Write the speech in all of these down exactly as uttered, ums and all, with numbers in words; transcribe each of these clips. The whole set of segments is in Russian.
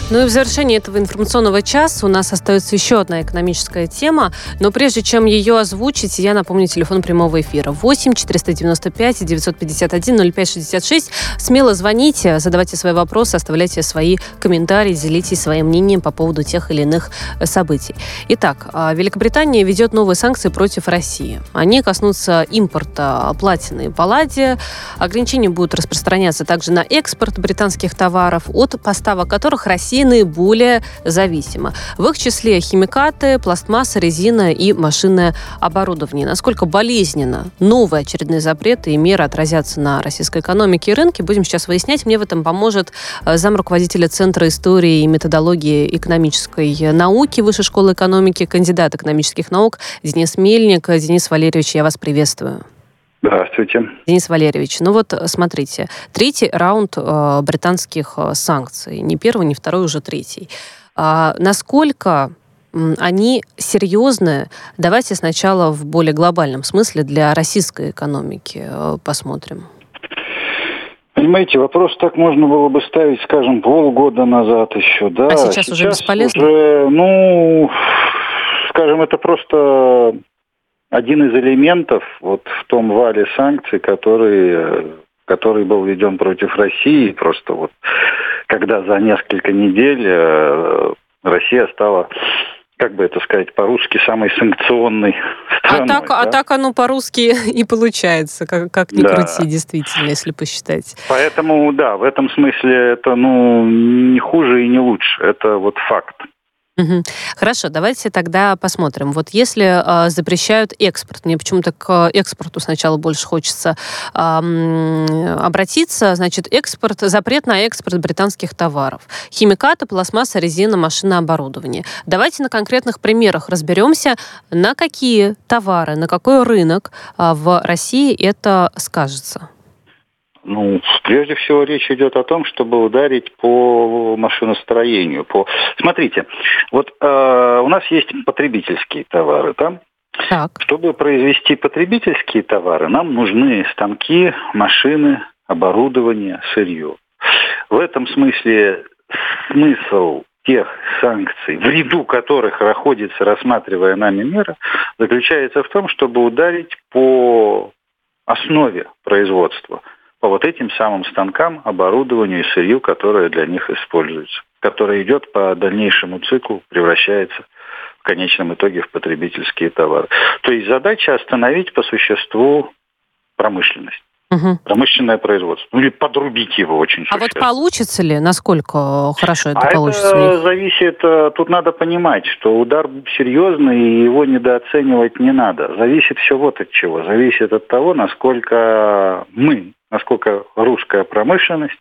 Ну и в завершении этого информационного часа у нас остается еще одна экономическая тема, но прежде чем ее озвучить, я напомню телефон прямого эфира восемь четыреста девяносто пять девятьсот пятьдесят один ноль пять шестьдесят шесть. Смело звоните, задавайте свои вопросы, оставляйте свои комментарии, делитесь своим мнением по поводу тех или иных событий. Итак, Великобритания ведет новые санкции против России. Они коснутся импорта платины и палладия. Ограничения будут распространяться также на экспорт британских товаров, от поставок которых Россия наиболее зависима. В их числе химикаты, пластмасса, резина и машинное оборудование. Насколько болезненно новые очередные запреты и меры отразятся на российской экономике и рынке, будем сейчас выяснять. Мне в этом поможет замруководителя Центра истории и методологии экономической науки Высшей школы экономики, кандидат экономических наук Денис Мельник. Денис Валерьевич, я вас приветствую. Здравствуйте. Денис Валерьевич, ну вот смотрите, третий раунд э, британских э, санкций, не первый, не второй, уже третий. А насколько э, они серьезны? Давайте сначала в более глобальном смысле для российской экономики э, посмотрим. Понимаете, вопрос так можно было бы ставить, скажем, полгода назад еще, да. А сейчас, сейчас уже бесполезно? Уже, ну, скажем, это просто один из элементов вот в том вале санкций, который, который был введен против России. Просто вот когда за несколько недель Россия стала, как бы это сказать по-русски, самой санкционной страной. А так, да? а так оно по-русски и получается, как, как ни да. крути, действительно, если посчитать. Поэтому, да, в этом смысле это, ну, не хуже и не лучше. Это вот факт. Угу. Хорошо, давайте тогда посмотрим. Вот если э, запрещают экспорт, мне почему-то к экспорту сначала больше хочется э, обратиться. Значит, экспорт, запрет на экспорт британских товаров. Химикаты, пластмасса, резина, машинное оборудование. Давайте на конкретных примерах разберемся, на какие товары, на какой рынок э, в России это скажется. Ну, прежде всего речь идет о том, чтобы ударить по машиностроению. По... Смотрите, вот э, у нас есть потребительские товары, да? Так. Чтобы произвести потребительские товары, нам нужны станки, машины, оборудование, сырье. В этом смысле смысл тех санкций, в ряду которых находится рассматривая нами мера, заключается в том, чтобы ударить по основе производства, по вот этим самым станкам, оборудованию и сырью, которое для них используется, которое идет по дальнейшему циклу, превращается в конечном итоге в потребительские товары. То есть задача остановить по существу промышленность. Угу. Промышленное производство. Ну или подрубить его очень существенно. А вот получится ли? Насколько хорошо это а получится? Это зависит, тут надо понимать, что удар серьезный, и его недооценивать не надо. Зависит все вот от чего. Зависит от того, насколько мы, насколько русская промышленность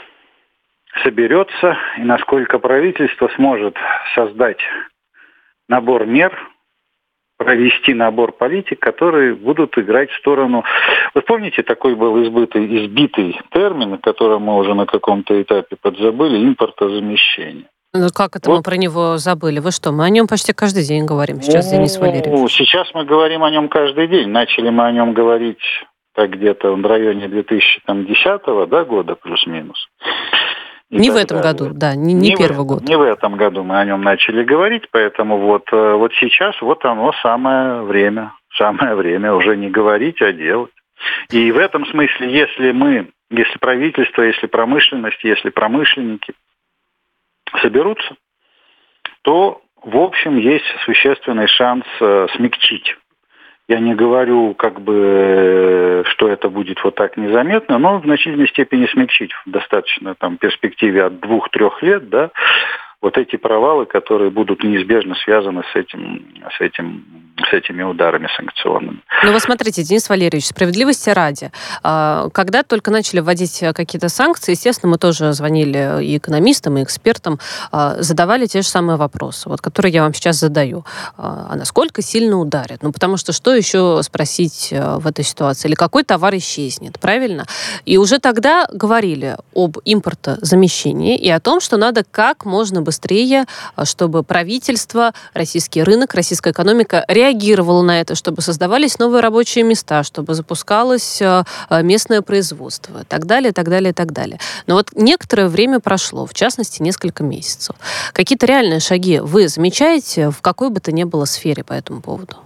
соберется, и насколько правительство сможет создать набор мер, провести набор политик, которые будут играть в сторону... Вы помните, такой был избытый, избитый термин, который мы уже на каком-то этапе подзабыли, импортозамещение. Ну, как это вот. Мы про него забыли? Вы что, мы о нем почти каждый день говорим сейчас, ну, Денис Валерьевич. Сейчас мы говорим о нем каждый день. Начали мы о нем говорить так где-то в районе две тысячи десятого да, года, плюс-минус. Не в этом далее. году, да, не, не, не первый в, год. Не в этом году мы о нем начали говорить, поэтому вот, вот сейчас вот оно самое время, самое время уже не говорить, а делать. И в этом смысле, если мы, если правительство, если промышленность, если промышленники соберутся, то, в общем, есть существенный шанс смягчить. Я не говорю, как бы, что это будет вот так незаметно, но в значительной степени смягчить в достаточно там перспективе от двух-трех лет, да, вот эти провалы, которые будут неизбежно связаны с этим, с этим, с этими ударами санкционными. Ну, вы смотрите, Денис Валерьевич, справедливости ради. Когда только начали вводить какие-то санкции, естественно, мы тоже звонили и экономистам, и экспертам, задавали те же самые вопросы, вот, которые я вам сейчас задаю. А насколько сильно ударят? Ну, потому что что еще спросить в этой ситуации? Или какой товар исчезнет, правильно? И уже тогда говорили об импортозамещении и о том, что надо как можно быстрее побыстрее, чтобы правительство, российский рынок, российская экономика реагировала на это, чтобы создавались новые рабочие места, чтобы запускалось местное производство, и так далее, и так далее, и так далее. Но вот некоторое время прошло, в частности, несколько месяцев. Какие-то реальные шаги вы замечаете в какой бы то ни было сфере по этому поводу?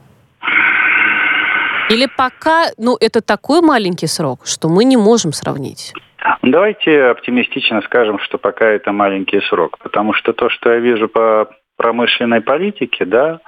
Или пока, ну, это такой маленький срок, что мы не можем сравнить? Давайте оптимистично скажем, что пока это маленький срок, потому что то, что я вижу по промышленной политике, да,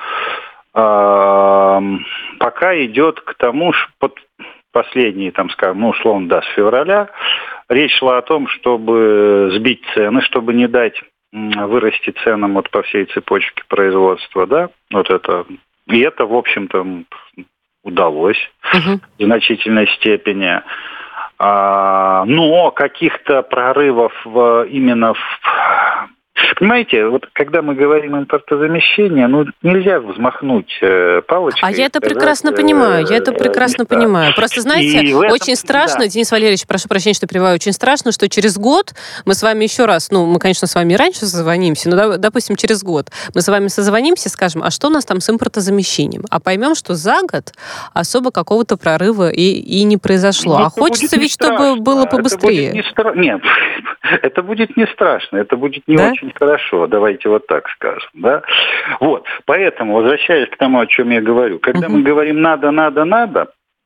э, пока идет к тому, что под последние, там, скажем, ну, условно, да, с февраля, речь шла о том, чтобы сбить цены, чтобы не дать вырасти ценам вот по всей цепочке производства, да, вот это, и это, в общем-то, удалось uh-huh. в значительной степени. А, но каких-то прорывов в, именно в... Понимаете, вот когда мы говорим импортозамещение, ну, нельзя взмахнуть э, палочкой. А я это сказать, прекрасно понимаю, я это прекрасно места. понимаю. Просто, знаете, этом, очень страшно, да. Денис Валерьевич, прошу прощения, что перебиваю, очень страшно, что через год мы с вами еще раз, ну, мы, конечно, с вами раньше созвонимся, но, допустим, через год мы с вами созвонимся, скажем, а что у нас там с импортозамещением? А поймем, что за год особо какого-то прорыва и, и не произошло. Ну, а хочется ведь, чтобы было побыстрее. Это будет не стра... Нет, это будет не страшно, это будет не да? очень хорошо, давайте вот так скажем, да. Вот, поэтому, возвращаясь к тому, о чем я говорю, когда uh-huh. мы говорим «надо, надо, надо»,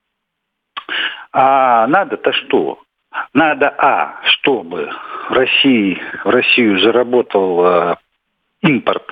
а надо-то что? Надо, а, чтобы в России, в Россию заработал э, импорт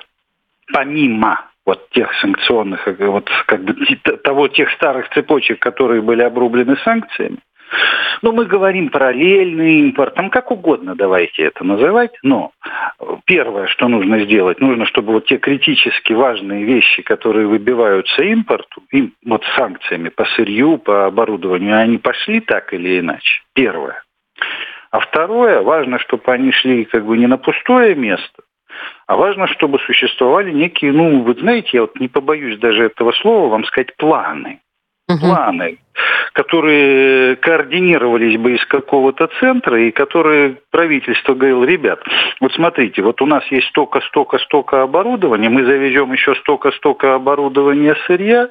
помимо вот тех санкционных, вот как бы того, тех старых цепочек, которые были обрублены санкциями. Ну, мы говорим параллельный импорт, там как угодно давайте это называть, но первое, что нужно сделать, нужно, чтобы вот те критически важные вещи, которые выбиваются импорту, им, вот санкциями по сырью, по оборудованию, они пошли так или иначе. Первое. А второе, важно, чтобы они шли как бы не на пустое место, а важно, чтобы существовали некие, ну, вы знаете, я вот не побоюсь даже этого слова вам сказать, планы. Планы, которые координировались бы из какого-то центра, и которые правительство говорило, ребят, вот смотрите, вот у нас есть столько, столько, столько оборудования, мы завезем еще столько, столько оборудования сырья,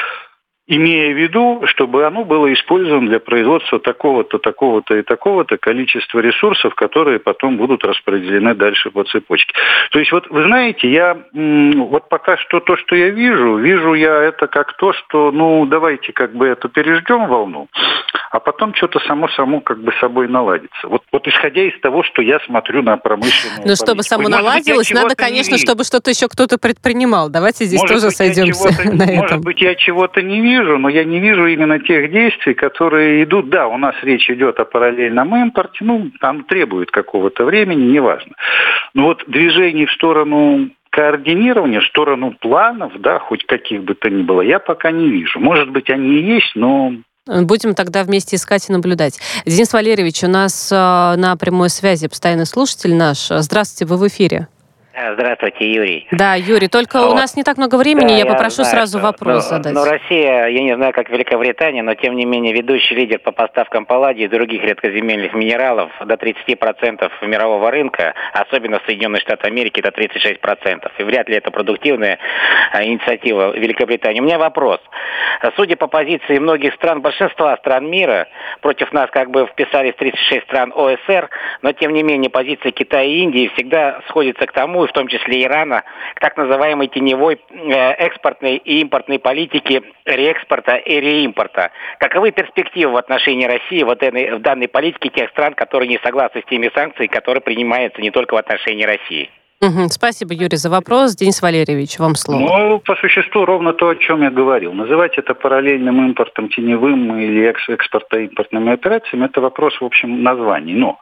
имея в виду, чтобы оно было использовано для производства такого-то, такого-то и такого-то количества ресурсов, которые потом будут распределены дальше по цепочке. То есть вот вы знаете, я вот пока что то, что я вижу, вижу я это как то, что, ну, давайте как бы это переждем волну, а потом что-то само-само как бы собой наладится. Вот, вот исходя из того, что я смотрю на промышленную Ну, чтобы само наладилось, надо, конечно, чтобы что-то еще кто-то предпринимал. Давайте здесь может тоже быть, сойдемся на этом. Может быть, я чего-то не вижу, вижу, но я не вижу именно тех действий, которые идут. Да, у нас речь идет о параллельном импорте, ну, там требует какого-то времени, неважно. Но вот движение в сторону координирования, в сторону планов, да, хоть каких бы то ни было, я пока не вижу. Может быть, они и есть, но... Будем тогда вместе искать и наблюдать. Денис Валерьевич, у нас э, на прямой связи постоянный слушатель наш. Здравствуйте, вы в эфире. Здравствуйте, Юрий. Да, Юрий, только вот. У нас не так много времени, да, я попрошу я знаю, сразу что, вопрос ну, задать. Ну, Россия, я не знаю, как Великобритания, но тем не менее ведущий лидер по поставкам палладия и других редкоземельных минералов до тридцать процентов мирового рынка, особенно в Соединенных Штатах Америки, до тридцать шесть процентов. И вряд ли это продуктивная а, инициатива Великобритании. У меня вопрос. Судя по позиции многих стран, большинства стран мира, против нас как бы вписались тридцать шесть стран ОСР, но тем не менее позиция Китая и Индии всегда сходится к тому, в том числе Ирана, к так называемой теневой экспортной и импортной политике реэкспорта и реимпорта. Каковы перспективы в отношении России вот в данной политике тех стран, которые не согласны с теми санкциями, которые принимаются не только в отношении России? Угу. Спасибо, Юрий, за вопрос. Денис Валерьевич, вам слово. Ну, по существу ровно то, о чем я говорил. Называть это параллельным импортом, теневым или экспорто-импортными операциями, это вопрос, в общем, названий. Но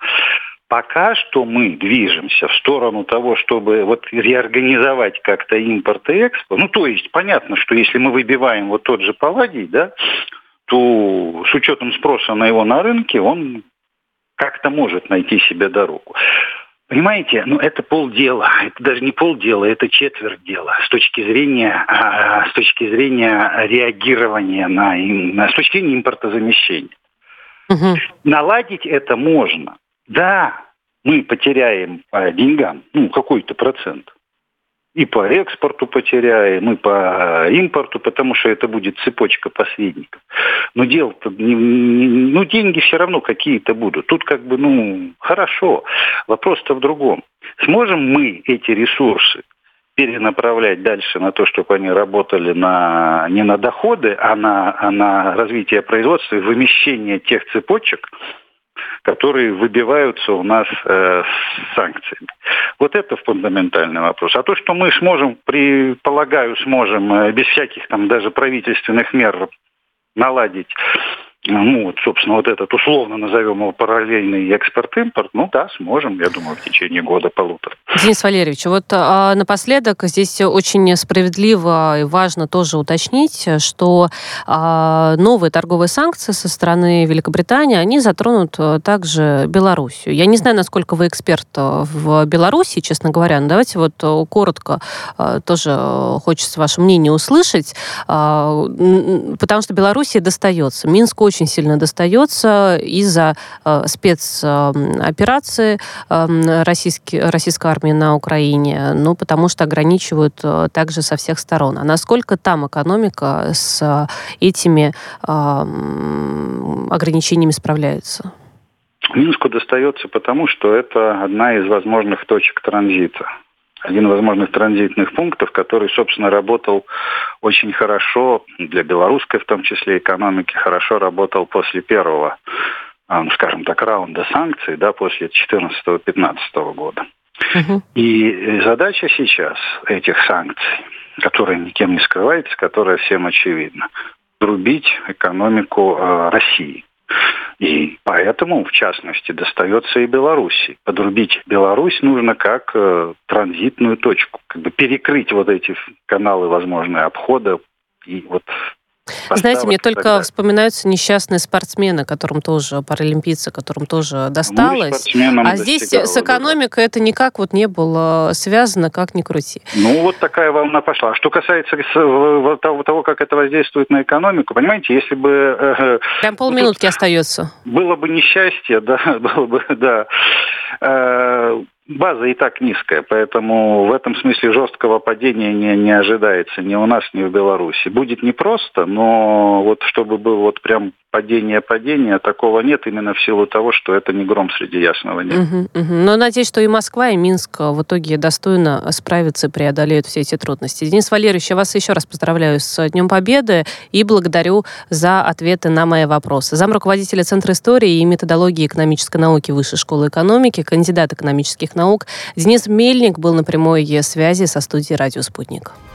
пока что мы движемся в сторону того, чтобы вот реорганизовать как-то импорт и экспорт. Ну, то есть, понятно, что если мы выбиваем вот тот же палладий, да, то с учетом спроса на его на рынке, он как-то может найти себе дорогу. Понимаете, ну это полдела, это даже не полдела, это четверть дела с точки зрения, а, с точки зрения реагирования на, на с точки зрения импортозамещения. Угу. Наладить это можно. Да, мы потеряем по деньгам, ну, какой-то процент. И по экспорту потеряем, и по импорту, потому что это будет цепочка посредников. Но дело-то, не, не, ну, деньги все равно какие-то будут. Тут как бы, ну, хорошо. Вопрос-то в другом. Сможем мы эти ресурсы перенаправлять дальше на то, чтобы они работали на, не на доходы, а на, а на развитие производства и вымещение тех цепочек, которые выбиваются у нас э, с санкциями. Вот это фундаментальный вопрос. А то, что мы сможем, предполагаю, сможем э, без всяких там даже правительственных мер наладить, ну, вот, собственно, вот этот условно назовем его параллельный экспорт-импорт, ну да, сможем, я думаю, в течение года-полутора. Денис Валерьевич, вот а, напоследок здесь очень справедливо и важно тоже уточнить, что а, новые торговые санкции со стороны Великобритании, они затронут также Белоруссию. Я не знаю, насколько вы эксперт в Беларуси, честно говоря, но давайте вот коротко а, тоже хочется ваше мнение услышать, а, потому что Белоруссии достается. Минску очень сильно достается из-за а, спецоперации а, российской, российской армии на Украине, ну, потому что ограничивают э, также со всех сторон. А насколько там экономика с э, этими э, ограничениями справляется? Минску достается потому, что это одна из возможных точек транзита. Один из возможных транзитных пунктов, который, собственно, работал очень хорошо для белорусской, в том числе, экономики, хорошо работал после первого, скажем так, раунда санкций, да, после две тысячи четырнадцатого-две тысячи пятнадцатого года. Uh-huh. И задача сейчас этих санкций, которая никем не скрывается, которая всем очевидна, рубить экономику э, России. И поэтому, в частности, достается и Беларуси. Подрубить Беларусь нужно как э, транзитную точку, как бы перекрыть вот эти каналы возможные обхода и вот. Знаете, мне только вспоминаются несчастные спортсмены, которым тоже, паралимпийцы, которым тоже досталось. Ну, а здесь с экономикой да. это никак вот не было связано, как ни крути. Ну, вот такая волна пошла. Что касается того, как это воздействует на экономику, понимаете, если бы... Прям полминутки остается. Было бы несчастье, да, было бы, да... База и так низкая, поэтому в этом смысле жесткого падения не, не ожидается ни у нас, ни в Беларуси. Будет непросто, но вот чтобы было вот прям падение-падение, такого нет именно в силу того, что это не гром среди ясного неба. Угу, угу. Но надеюсь, что и Москва, и Минск в итоге достойно справятся и преодолеют все эти трудности. Денис Валерьевич, я вас еще раз поздравляю с Днем Победы и благодарю за ответы на мои вопросы. Замруководителя Центра истории и методологии экономической науки Высшей школы экономики, кандидат экономических наук Денис Мельник был на прямой связи со студией «Радио Спутник».